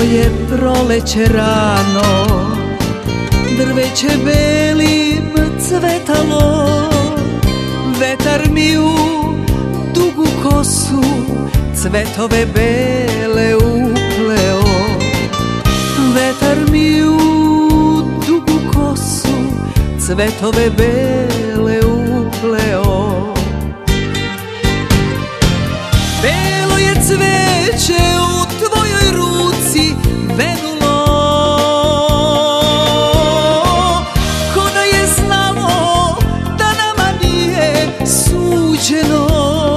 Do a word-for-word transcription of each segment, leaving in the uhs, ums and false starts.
je proleće rano, drveće belim cvetalo, vetar mi u dugu kosu cvetove bele upleo. Vetar mi u dugu kosu cvetove bele upleo. Belo je cveće u tvojoj ruci venulo, ko da je znalo da nama nije suđeno.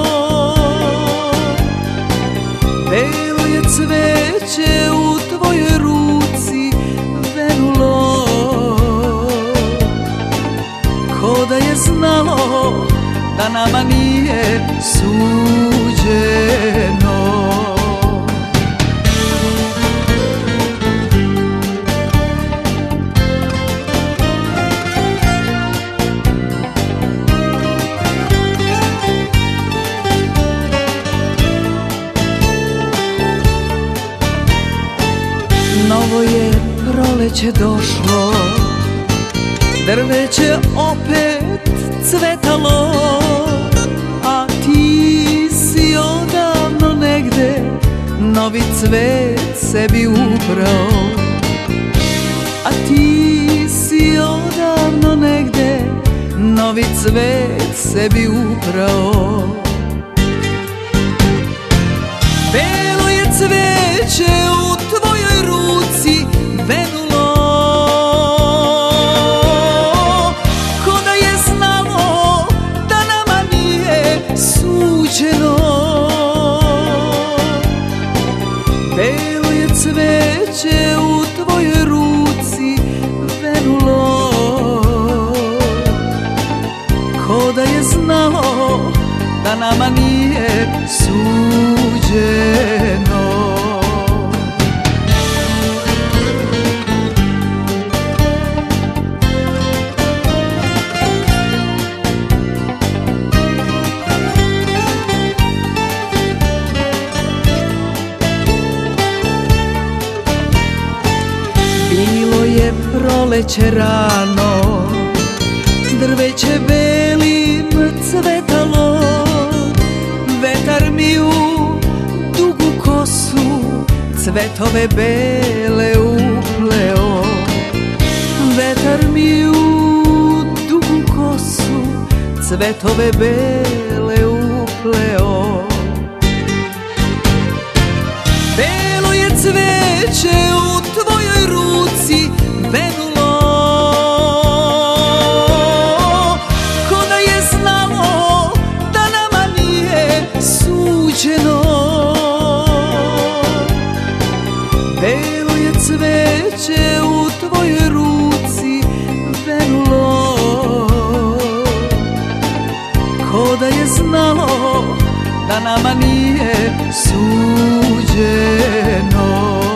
Belo je cveće u tvojoj ruci venulo, ko da je znalo da nama nije suđeno. Novo je proleće došlo, drveće opet cvetalo, a ti si odavno negde novi cvet sebi ubrao. A ti si odavno negde novi cvet sebi ubrao. Belo je cveće u tvojoj ruci venulo, ko da je znalo da nama nije suđeno. Belo je cveće u tvojoj ruci venulo, ko da je znalo da nama nije suđeno. Bilo je proleće rano, drveće belim cvetalo, vetar mi u dugu kosu cvetove bele upleo. Vetar mi u dugu kosu cvetove bele upleo. Belo je cveće u tvojoj ruci venulo, ko da je znalo da nama nije suđeno. Belo je cveće u tvojoj ruci venulo, ko da je znalo da nama nije suđeno.